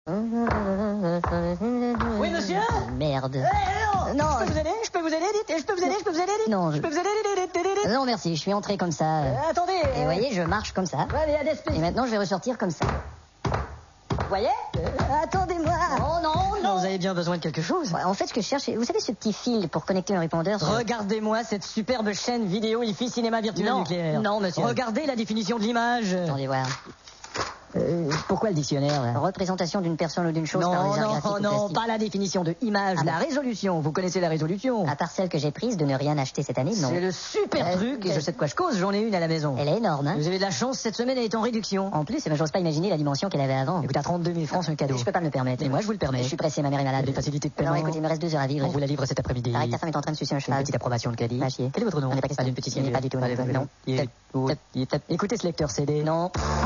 Oui, monsieur? Merde. Non. Je peux vous aider, dites. Je peux vous aider. Non, Je peux vous aider. non, merci, je suis entré comme ça. Attendez. Et vous voyez, je marche comme ça. Ouais, mais il y a des Et maintenant, je vais ressortir comme ça. Vous voyez? Attendez-moi. Non. Vous avez bien besoin de quelque chose? Ouais, en fait, ce que je cherche, vous savez ce petit fil pour connecter un répondeur sur... Regardez-moi cette superbe chaîne vidéo IFI Cinéma Virtuel Non, Nucléaire. non, monsieur. Regardez la définition de l'image. Attendez voir. Pourquoi le dictionnaire, là? Représentation d'une personne ou d'une chose par des arts graphiques ou Non, plastiques. pas la définition de image, Ah la bon. résolution. Vous connaissez la résolution? À part celle que j'ai prise de ne rien acheter cette année, non. C'est le super truc, et je sais de quoi je cause, j'en ai une à la maison. Elle est énorme, hein. Vous avez de la chance, cette semaine elle est en réduction. En plus, eh ben, j'ose pas imaginer la dimension qu'elle avait avant. Elle coûte à 32 000 francs, c'est un cadeau. Je peux pas me le permettre. Et moi, je vous le permets. Je suis pressé, ma mère est malade. Les facilités de Non, paiement. écoutez, il me reste 2 heures à vivre. On vous la livre cet après-midi. Pareil, ta femme est en train de sucer un Une cheval. petite approbation de caddie. Va chier. Quel est votre nom? On n'est pas question. d'une petite Pas du tout, non. Écoutez ce lecteur CD. Non.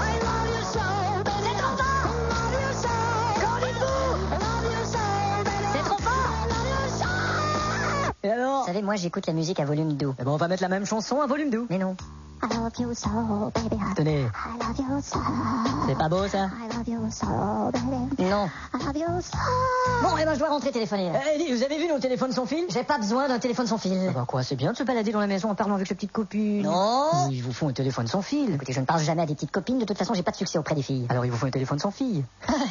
Et alors? Vous savez, moi, j'écoute la musique à volume doux. Eh ben, on va mettre la même chanson à volume doux. Mais non. I love you so, baby. Tenez, I love you so. c'est pas beau ça? I love you so, baby. Non. I love you so. Bon, eh ben, je dois rentrer téléphoner. là. Eh, vous avez vu nos téléphones sans fil? J'ai pas besoin d'un téléphone sans fil. Ah bah quoi, c'est bien de se balader dans la maison en parlant avec ses petites copines. Non. Ils vous font un téléphone sans fil. Écoutez, je ne parle jamais à des petites copines. De toute façon, j'ai pas de succès auprès des filles. Alors ils vous font un téléphone sans fil.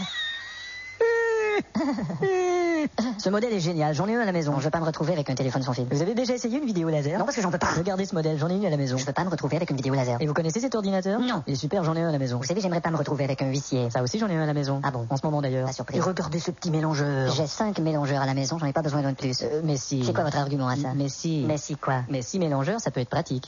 Ce modèle est génial, j'en ai un à la maison. Non, je veux pas me retrouver avec un téléphone sans fil. Vous avez déjà essayé une vidéo laser? Non, parce que j'en peux pas. Regardez ce modèle, j'en ai une à la maison. Je veux pas me retrouver avec une vidéo laser. Et vous connaissez cet ordinateur? Non. Il est super, j'en ai un à la maison. Vous savez, j'aimerais pas me retrouver avec un huissier. Ça aussi, j'en ai un à la maison. Ah bon? En ce moment d'ailleurs. Pas surpris. Et regardez ce petit mélangeur. J'ai 5 mélangeurs à la maison, j'en ai pas besoin d'un de plus. Mais si. C'est quoi votre argument à ça? Mais si. Mais si quoi? Mais si mélangeur, ça peut être pratique.